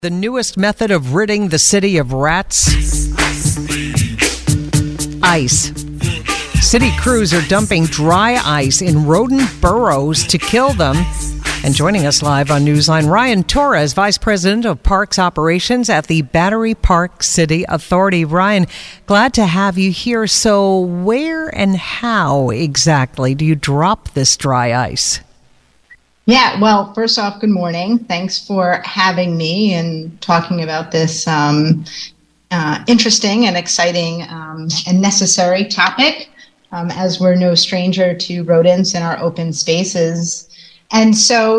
The newest method of ridding the city of rats? Ice. City crews are dumping dry ice in rodent burrows to kill them. And joining us live on Newsline, Ryan Torres, Vice President of Parks Operations at the Battery Park City Authority. Ryan, glad to have you here. So where and how exactly do you drop this dry ice? Yeah, well, first off, good morning. Thanks for having me and talking about this interesting and exciting and necessary topic, as we're no stranger to rodents in our open spaces. And so,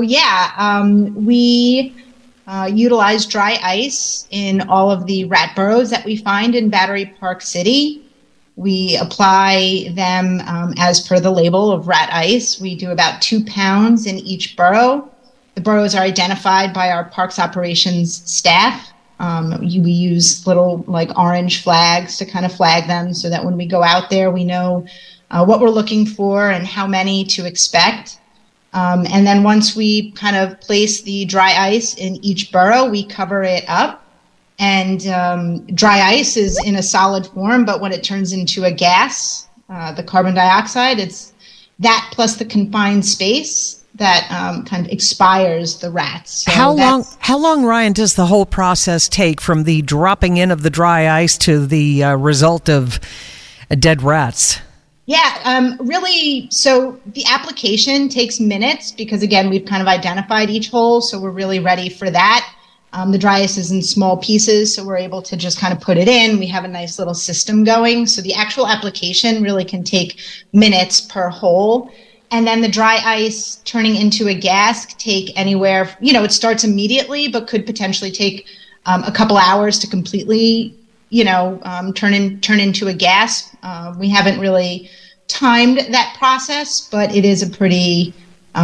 we utilize dry ice in all of the rat burrows that we find in Battery Park City. We apply them as per the label of rat ice. We do about 2 pounds in each burrow. The burrows are identified by our parks operations staff. We use little orange flags to kind of flag them so that when we go out there, we know what we're looking for and how many to expect. And then once we kind of place the dry ice in each burrow, we cover it up. And dry ice is in a solid form, but when it turns into a gas, the carbon dioxide, it's that plus the confined space that kind of expires the rats. So how long, Ryan, does the whole process take from the dropping in of the dry ice to the result of dead rats? Yeah, really, so the application takes minutes because, again, we've kind of identified each hole, so we're really ready for that. The dry ice is in small pieces, so we're able to just kind of put it in. We have a nice little system going. So the actual application really can take minutes per hole. And then the dry ice turning into a gas take anywhere, it starts immediately, but could potentially take a couple hours to completely, turn into a gas. We haven't really timed that process, but it is a pretty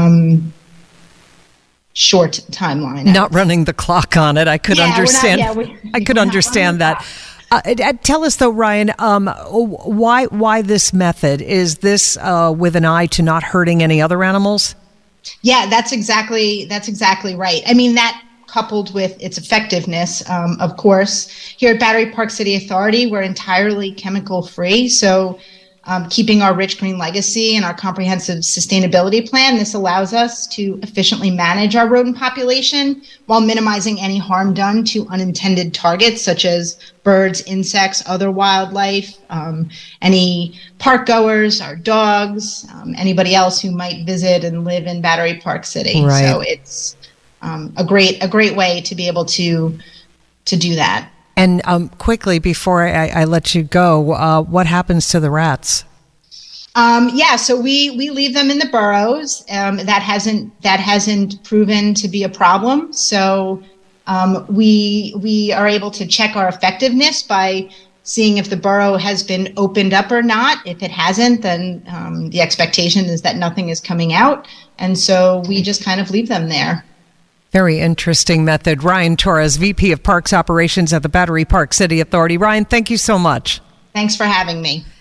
short timeline. Not running the clock on it. I could understand. I could understand that. Tell us though, Ryan, why this method? Is this with an eye to not hurting any other animals? Yeah, that's exactly right. I mean, that coupled with its effectiveness, of course. Here at Battery Park City Authority, we're entirely chemical free. So keeping our rich green legacy and our comprehensive sustainability plan, this allows us to efficiently manage our rodent population while minimizing any harm done to unintended targets such as birds, insects, other wildlife, any park goers, our dogs, anybody else who might visit and live in Battery Park City. Right. So it's a great way to be able to do that. And quickly, before I let you go, what happens to the rats? So we leave them in the burrows. That hasn't proven to be a problem. So we are able to check our effectiveness by seeing if the burrow has been opened up or not. If it hasn't, then the expectation is that nothing is coming out. And so we just kind of leave them there. Very interesting method. Ryan Torres, VP of Parks Operations at the Battery Park City Authority. Ryan, thank you so much. Thanks for having me.